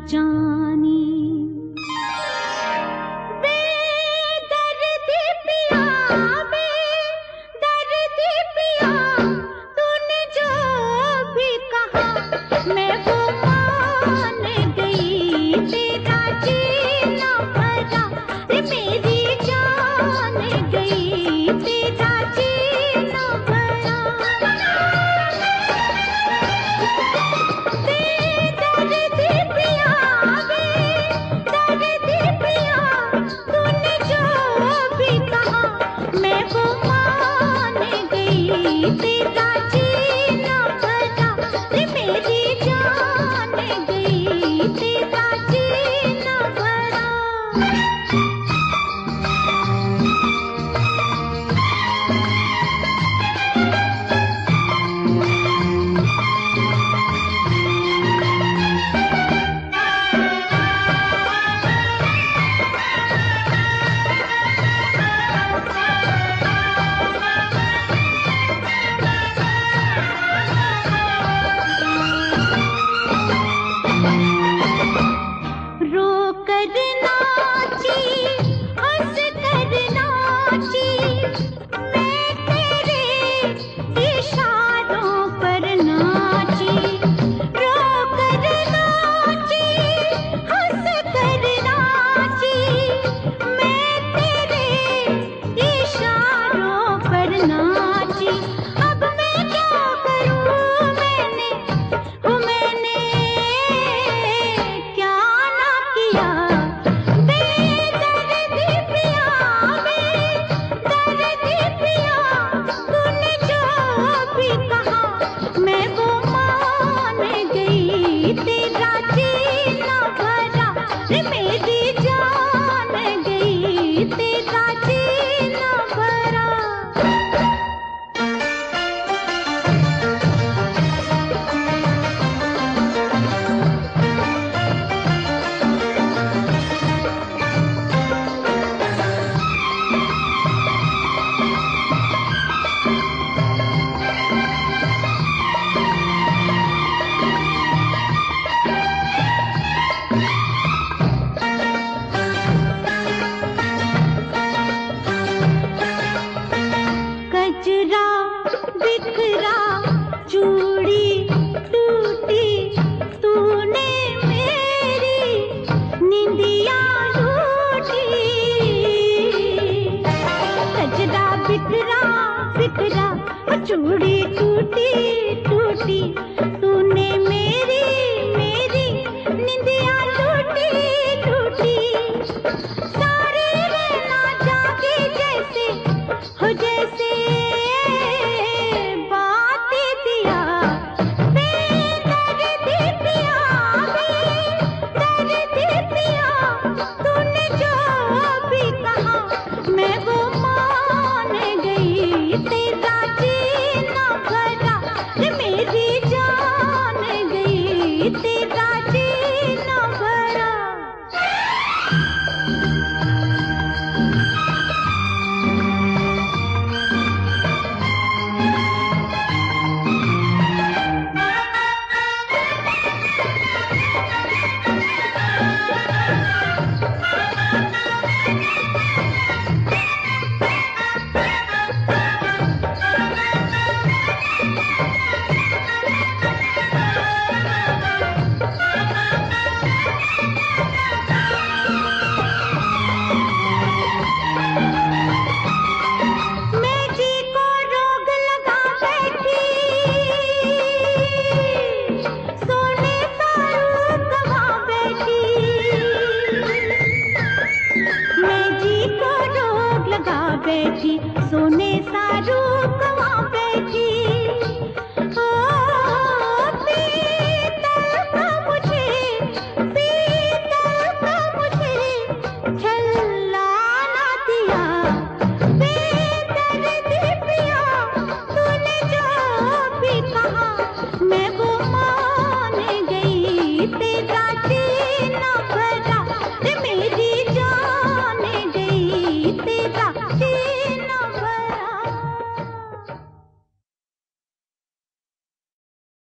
जानी। बेदर्दी पिया, बेदर्दी पिया, तूने जो भी कहा मैं वो मान गई। तेरा जीना भरा रे मेरी जान गई, तेरा जीना भरा। बेदर्दी पिया, बेदर्दी पिया, तूने जो भी कहा मैं वो मान गई। तेरा जीना भरा रे मेरी जान गई, तेरा जीना भरा। रो कर नाची, हंस कर नाची, मैं तेरे इशारों पर नाची। रो कर नाची, हंस कर नाची, मैं तेरे इशारों पर नाची। अब मैं क्या करूं, मैंने क्या ना किया। बेदर्दी पिया, बेदर्दी पिया, तूने जो भी कहा मैं वो मान गई। तेरा जीना भरा रे मेरी जान गई, तेरा जीना भरा। कजरा बिखरा, चूड़ी टूटी, तूने मेरी निंदिया लूटी। कजरा बिखरा बिखरा, चूड़ी टूटी टूटी,